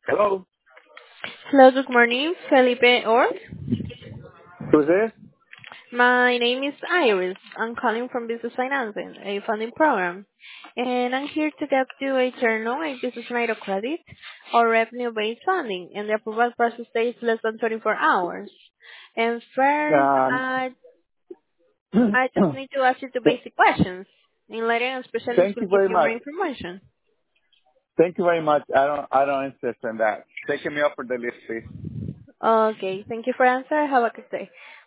Hello. Hello, good morning, Felipe Org. Who's this? My name is Iris. I'm calling from Business Financing, a funding program. And I'm here to get you a journal, a business line of credit, or revenue-based funding, and the approval process takes less than 24 hours. And first, Um, I just need to ask you two th- basic questions. In later, a specialist thank will you give very you more much. information. Thank you very much. I don't insist on that. Taking me up for the list, please. Okay, thank you for answer. Have a good day.